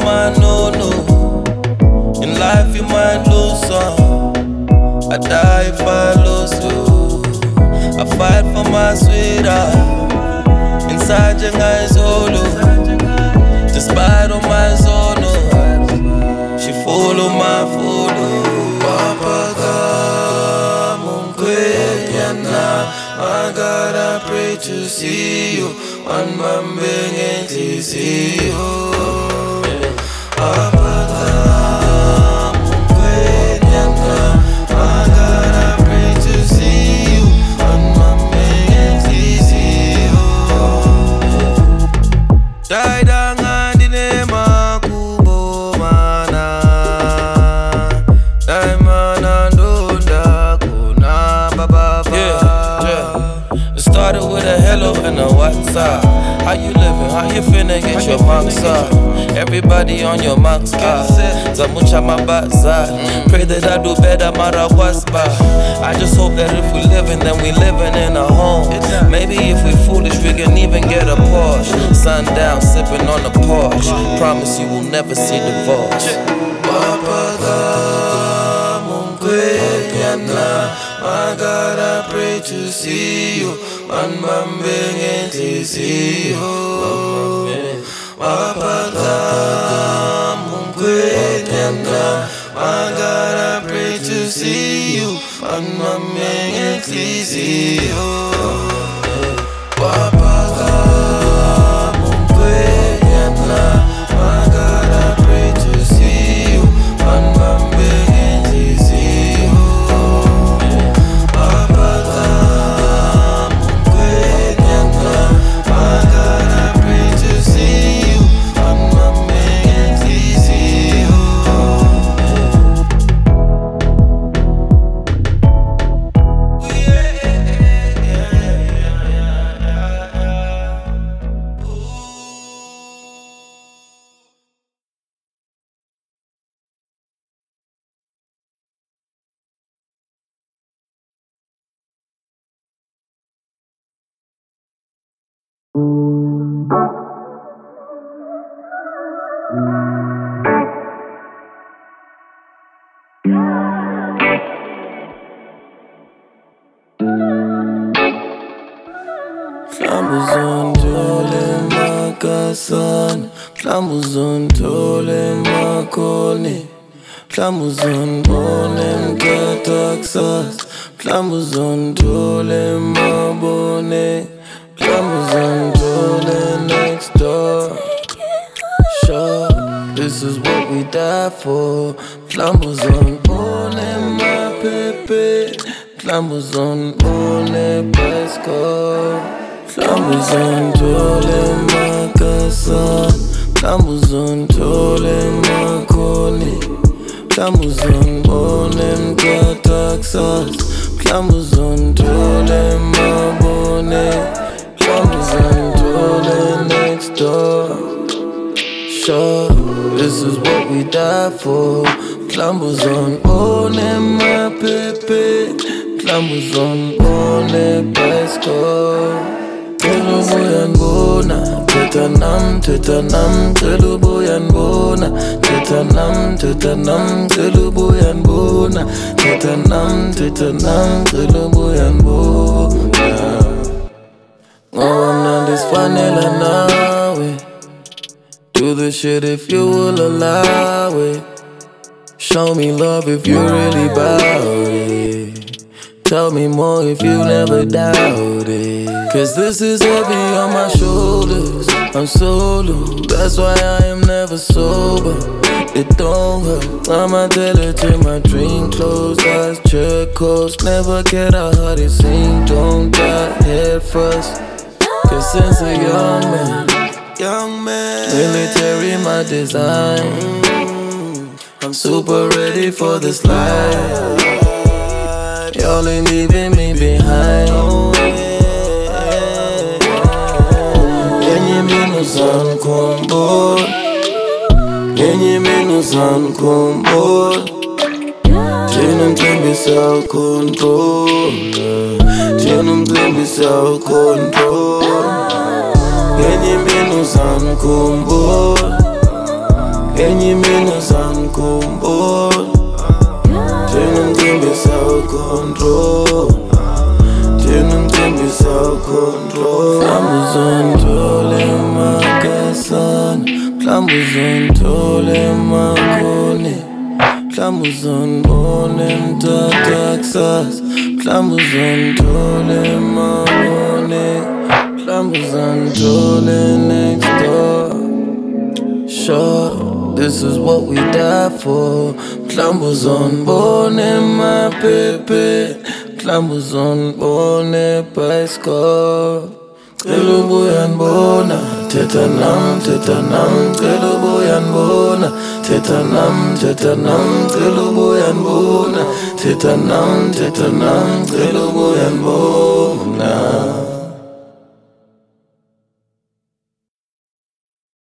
might know, no. In life you might lose some. I die if I lose you. I fight for my sweetheart. Inside your eyes, holo. Despite all my zone, she follow my follow. Papa my God, I pray to see you. One man begging to see you. Papa my God, I pray to see you. One man begging to see you. Die down and in a makubo mana. Die man and onda kuna baba. Started with a hello and a what's up. How you living? How you finna get your marks up? Everybody on your marks, Zamucha mabaza. Pray that I do better, Marawaspa. I just hope that if we living, then we living in a home. Maybe if we foolish, we can even get a Porsche. Sundown, sipping on a Porsche. Promise you will never see divorce. My God, I pray to see you. One man begging to see you. My God, I pray to see you. One man begging to see you. Flamuzon tole makoni, Flamuzon bonem kataksas, Flamuzon tole mabone, Flamuzon tole next door. Sure, this is what we die for. Flamuzon bonem ma pepe, Flamuzon bonem pesco. Flamuzon tole makasa, Flamuzon tole makoni, Flamuzon bonem kataksas, Flamuzon tole mabone, Flamuzon tole next door. Sure, this is what we die for. Flamuzon bonem ma pepe, Flamuzon bonem pesco. Telubuyan bona, tetanam, telubuyan bona, tetanam, telubuyan bona, tetanam, telubuyan bona. Oh, now this vanilla now, do the shit if you will allow it. Show me love if you really bout it. Tell me more if you never doubt it. Cause this is heavy on my shoulders. I'm solo, that's why I am never sober. It don't hurt, I'ma tell it till my dream closed. Eyes check coast, never get a heart it sing. Don't die head first. Cause since a young man, military my design. I'm super ready for this life. Y'all ain't leaving me behind. Yenye minusan kumbol, yenye minusan kumbol. Chinum timbi sa control, chinum timbi sa control. Yenye minusan kumbol, enye imini uzangikhumbula njengemcimbi sawucontrol, njengemcimbi sawucontrol. Mhlawumbe uzongithola emakasana, mhlawumbe uzongithola emakhoni, mhlawumbe uzongibona eMthatha kusasa, mhlawumbe uzongithola eMabone, mhlawumbe uzongithola next door. Sure, this is what we die for. Mhlawumbe uzongibona emaphephe, mhlawumbe uzongibona ebhayisikopo. Cela ubuya ngibona, thetha nami, thetha nami, cela ubuya ngibona, thetha nami, thetha nami, cela ubuya ngibona, thetha nami, thetha nami, cela ubuya ngibona.